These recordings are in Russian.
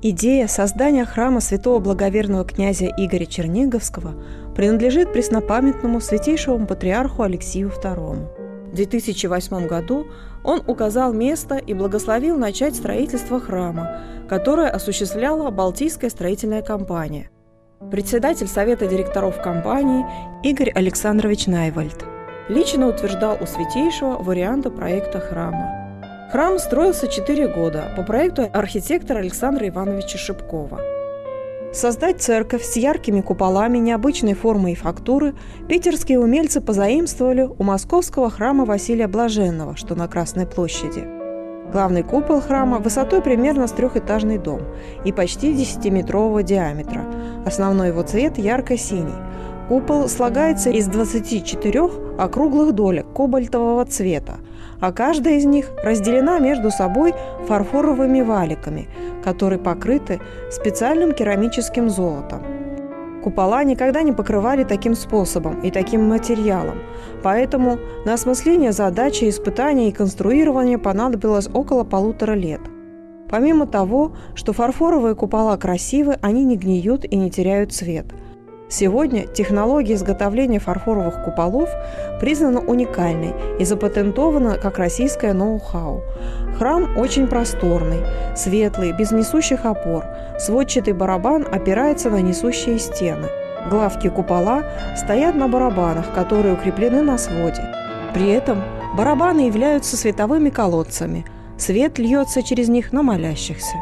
Идея создания храма святого благоверного князя Игоря Черниговского принадлежит преснопамятному святейшему патриарху Алексию II. В 2008 году он указал место и благословил начать строительство храма, которое осуществляла Балтийская строительная компания. Председатель совета директоров компании Игорь Александрович Найвальд лично утверждал у святейшего варианты проекта храма. Храм строился 4 года по проекту архитектора Александра Ивановича Шипкова. Создать церковь с яркими куполами необычной формы и фактуры питерские умельцы позаимствовали у московского храма Василия Блаженного, что на Красной площади. Главный купол храма высотой примерно с трехэтажный дом и почти 10-метрового диаметра. Основной его цвет ярко-синий. Купол слагается из 24 округлых долек кобальтового цвета, а каждая из них разделена между собой фарфоровыми валиками, которые покрыты специальным керамическим золотом. Купола никогда не покрывали таким способом и таким материалом, поэтому на осмысление задачи, испытания и конструирования понадобилось около 1,5 лет. Помимо того, что фарфоровые купола красивы, они не гниют и не теряют цвет. Сегодня технология изготовления фарфоровых куполов признана уникальной и запатентована как российское ноу-хау. Храм очень просторный, светлый, без несущих опор. Сводчатый барабан опирается на несущие стены. Главки купола стоят на барабанах, которые укреплены на своде. При этом барабаны являются световыми колодцами. Свет льется через них на молящихся.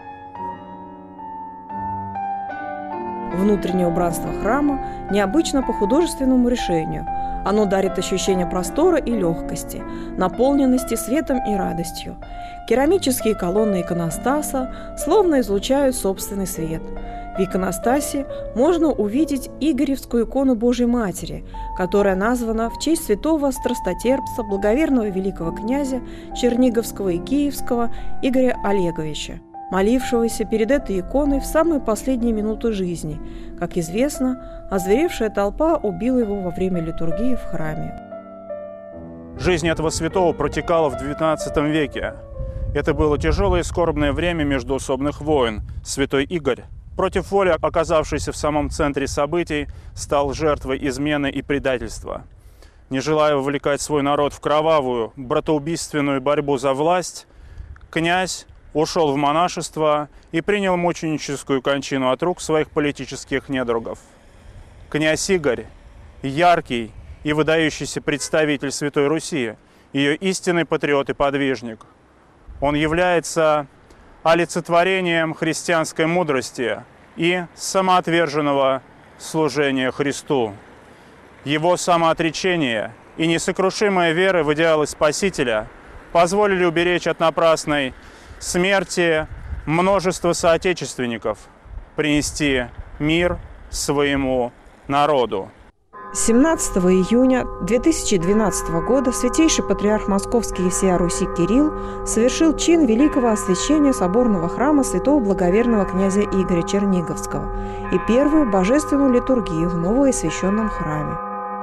Внутреннее убранство храма необычно по художественному решению. Оно дарит ощущение простора и легкости, наполненности светом и радостью. Керамические колонны иконостаса словно излучают собственный свет. В иконостасе можно увидеть Игоревскую икону Божьей Матери, которая названа в честь святого страстотерпца, благоверного великого князя Черниговского и Киевского Игоря Олеговича, молившегося перед этой иконой в самые последние минуты жизни. Как известно, озверевшая толпа убила его во время литургии в храме. Жизнь этого святого протекала в XIX веке. Это было тяжелое и скорбное время междоусобных войн. Святой Игорь, против воли оказавшийся в самом центре событий, стал жертвой измены и предательства. Не желая вовлекать свой народ в кровавую, братоубийственную борьбу за власть, князь ушел в монашество и принял мученическую кончину от рук своих политических недругов. Князь Игорь – яркий и выдающийся представитель Святой Руси, ее истинный патриот и подвижник. Он является олицетворением христианской мудрости и самоотверженного служения Христу. Его самоотречение и несокрушимая вера в идеалы Спасителя позволили уберечь от напрасной смерти множество соотечественников, принести мир своему народу. 17 июня 2012 года святейший патриарх Московский и всея Руси Кирилл совершил чин великого освящения соборного храма святого благоверного князя Игоря Черниговского и первую божественную литургию в новоосвященном храме.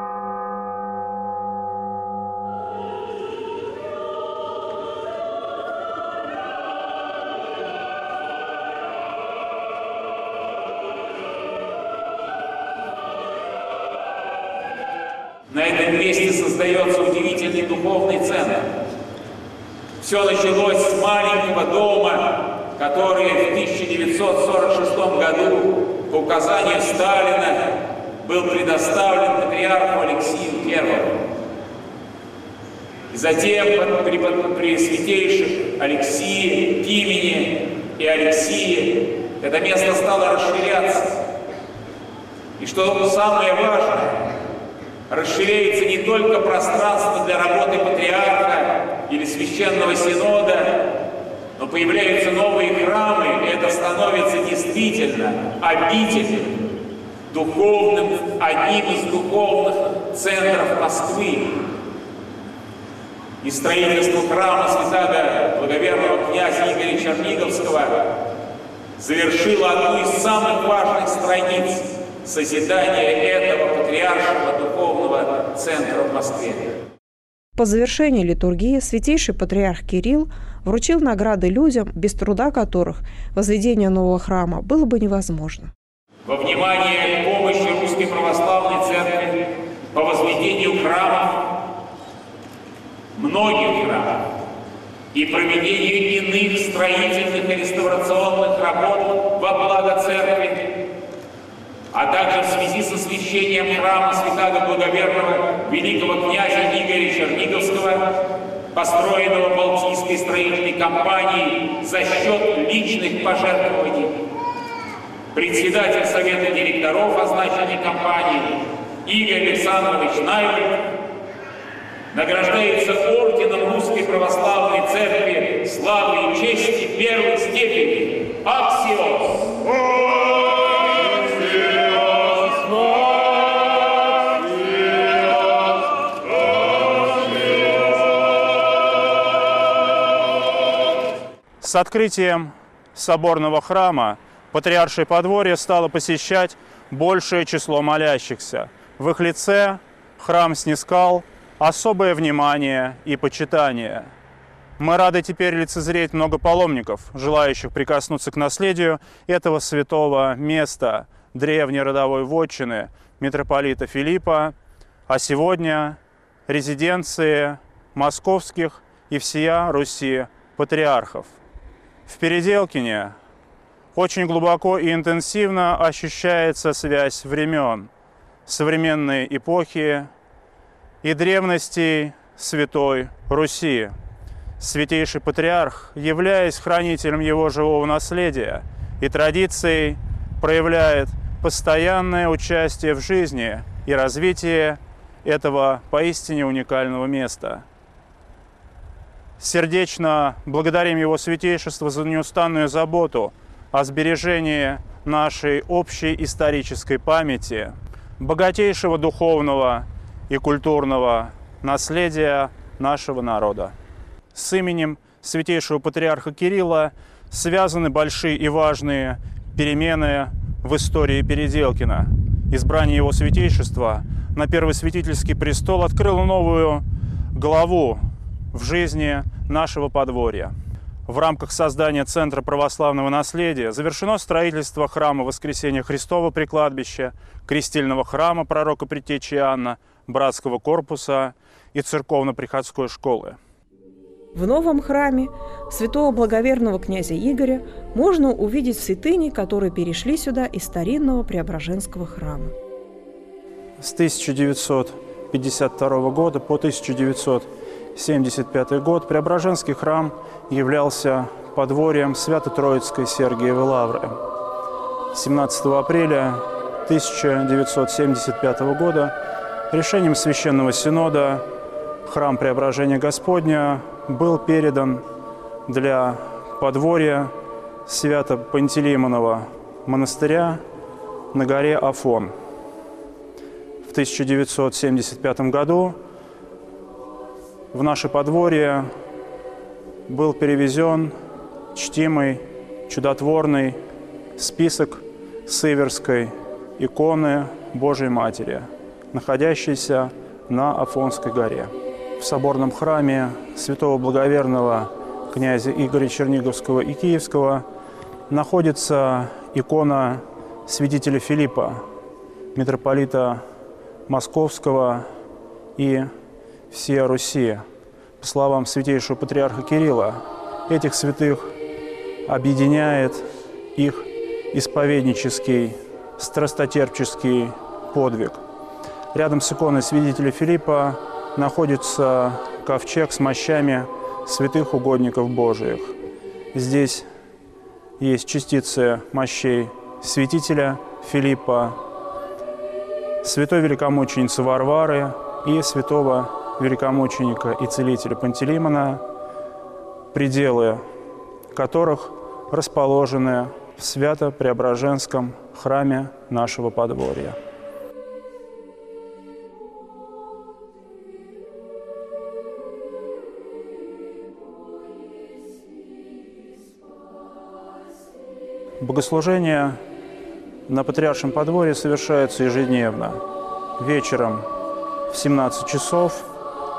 На этом месте создается удивительный духовный центр. Все началось с маленького дома, который в 1946 году по указанию Сталина был предоставлен патриарху Алексию I. И затем при святейших Алексии, Пимене и Алексии это место стало расширяться. И что самое важное, расширяется не только пространство для работы патриарха или священного синода, но появляются новые храмы, и это становится действительно обителью, одним из духовных центров Москвы. И строительство храма святого благоверного князя Игоря Черниговского завершило одну из самых важных страниц созидания этого патриаршего духовного центра в Москве. По завершении литургии святейший патриарх Кирилл вручил награды людям, без труда которых возведение нового храма было бы невозможно. Во внимание к помощи Русской Православной Церкви по возведению храмов, многих храмов, и проведению иных строительных и реставрационных работ во благо Церкви, а также в связи с освящением храма Святаго Благоверного великого князя Игоря Черниговского, построенного Балтийской строительной компанией за счет личных пожертвований. Председатель Совета директоров означенной компании Игорь Александрович Найвель награждается орденом Русской Православной Церкви славы и чести первой степени. Аксиос! С открытием соборного храма Патриаршее подворье стало посещать большее число молящихся. В их лице храм снискал особое внимание и почитание. Мы рады теперь лицезреть много паломников, желающих прикоснуться к наследию этого святого места, древней родовой вотчины митрополита Филиппа, а сегодня резиденции московских и всея Руси патриархов. В Переделкине очень глубоко и интенсивно ощущается связь времен, современной эпохи и древностей Святой Руси. Святейший Патриарх, являясь хранителем его живого наследия и традиций, проявляет постоянное участие в жизни и развитии этого поистине уникального места. Сердечно благодарим Его Святейшество за неустанную заботу о сбережении нашей общей исторической памяти, богатейшего духовного и культурного наследия нашего народа. С именем Святейшего Патриарха Кирилла связаны большие и важные перемены в истории Переделкина. Избрание Его Святейшества на Первый Святительский престол открыло новую главу в жизни нашего подворья. В рамках создания Центра православного наследия завершено строительство храма Воскресения Христова при кладбище, крестильного храма пророка Предтечи Иоанна, братского корпуса и церковно-приходской школы. В новом храме святого благоверного князя Игоря можно увидеть святыни, которые перешли сюда из старинного Преображенского храма. С 1952 года по 1975 год Преображенский храм являлся подворьем Свято-Троицкой Сергиевой Лавры. 17 апреля 1975 года решением Священного Синода храм Преображения Господня был передан для подворья Свято-Пантелеймонова монастыря на горе Афон. В 1975 году в наше подворье был перевезен чтимый, чудотворный список Сыверской иконы Божией Матери, находящейся на Афонской горе. В соборном храме святого благоверного князя Игоря Черниговского и Киевского находится икона святителя Филиппа, митрополита Московского и всей Руси. По словам святейшего патриарха Кирилла, этих святых объединяет их исповеднический, страстотерпческий подвиг. Рядом с иконой святителя Филиппа находится ковчег с мощами святых угодников Божиих. Здесь есть частицы мощей святителя Филиппа, святой великомученицы Варвары и святого великомученика и целителя Пантелеймона, пределы которых расположены в Свято-Преображенском храме нашего подворья. Богослужения на Патриаршем подворье совершаются ежедневно. Вечером в 17 часов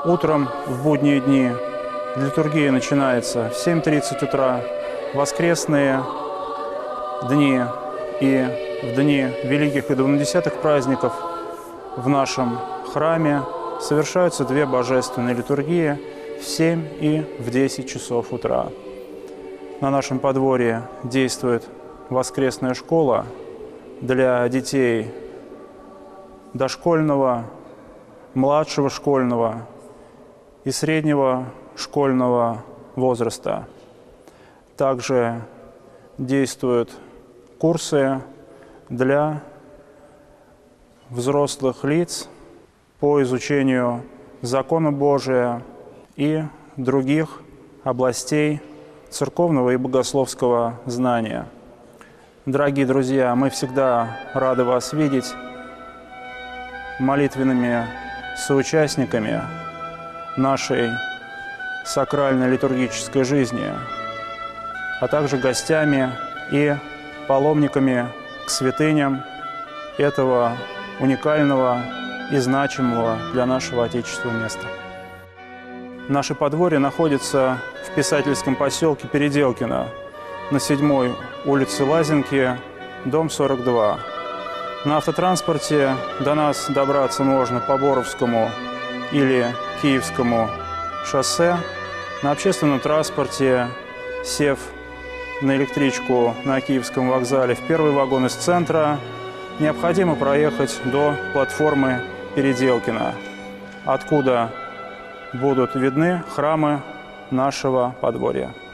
Утром в будние дни литургия начинается в 7:30 утра, воскресные дни и в дни великих и двунадесятых праздников в нашем храме совершаются две божественные литургии в 7 и в 10 часов утра. На нашем подворье действует воскресная школа для детей дошкольного, младшего школьного и среднего школьного возраста. Также действуют курсы для взрослых лиц по изучению закона Божия и других областей церковного и богословского знания. Дорогие друзья, мы всегда рады вас видеть молитвенными соучастниками нашей сакральной литургической жизни, а также гостями и паломниками к святыням этого уникального и значимого для нашего Отечества места. Наше подворье находится в писательском поселке Переделкино на 7-й улице Лазинки, дом 42. На автотранспорте до нас добраться можно по Боровскому или Киевскому шоссе. На общественном транспорте, сев на электричку на Киевском вокзале в первый вагон из центра, необходимо проехать до платформы Переделкино, откуда будут видны храмы нашего подворья.